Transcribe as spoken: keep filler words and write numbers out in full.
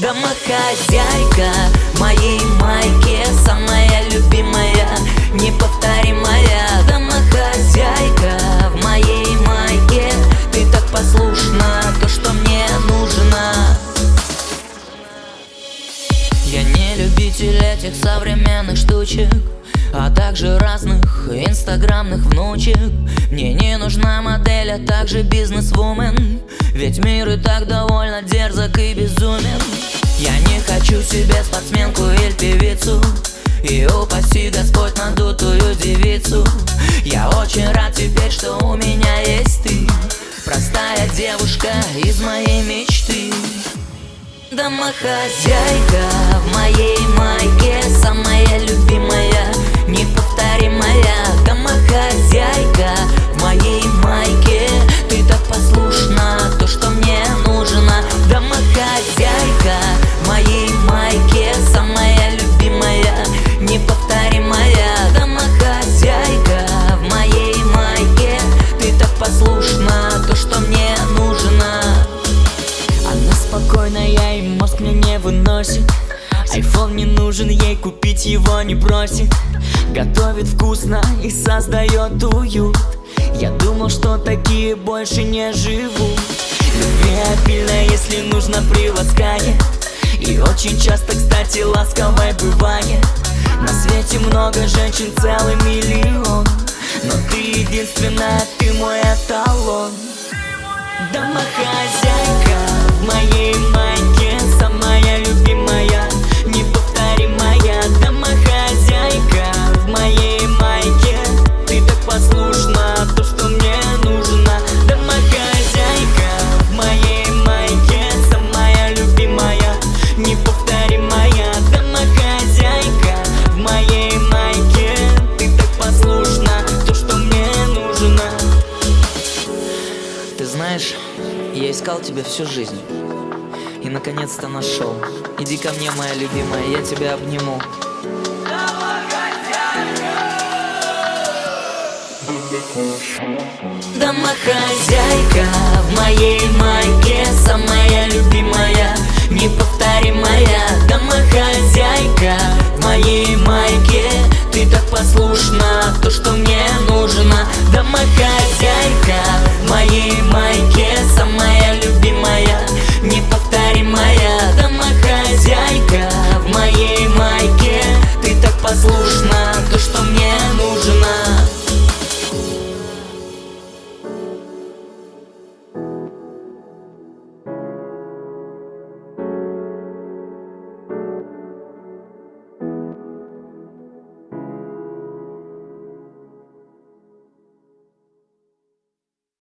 Домохозяйка в моей майке, самая любимая, неповторимая. Домохозяйка в моей майке, ты так послушна, то, что мне нужно. Я не любитель этих современных штучек, а также разных инстаграмных внучек. Мне не нужна модель, а также бизнес-вумен, ведь мир и так довольно дерзок и безумен. Я не хочу себе спортсменку или певицу, и упаси Господь надутую девицу. Я очень рад теперь, что у меня есть ты, простая девушка из моей мечты. Домохозяйка в моей майке, самая любимая, неповторимая. Домохозяйка в моей майке, ты так послушна, то, что мне нужно. Домохозяйка в моей майке, самая любимая, неповторимая. Домохозяйка в моей майке, ты так послушна, то, что мне нужно. Она спокойная и мозг меня не выносит. Айфон не нужен ей, купить его не просит. Готовит вкусно и создает уют. Я думал, что такие больше не живут. Любви обильно, если нужно, приласкает. И очень часто, кстати, ласковой бывает. На свете много женщин, целый миллион, но ты единственная, ты мой эталон. Домохозяйка в моей майке, самая любимая, неповторимая. Домохозяйка в моей майке, ты так послушна, то, что мне нужно. Домохозяйка в моей майке, самая любимая, неповторимая. Домохозяйка в моей майке, ты так послушна, то, что мне нужно. Ты знаешь, я искал тебя всю жизнь и наконец-то нашел. Иди ко мне, моя любимая, я тебя обниму. Домохозяйка в моей майке, самая любимая, неповторимая. Домохозяйка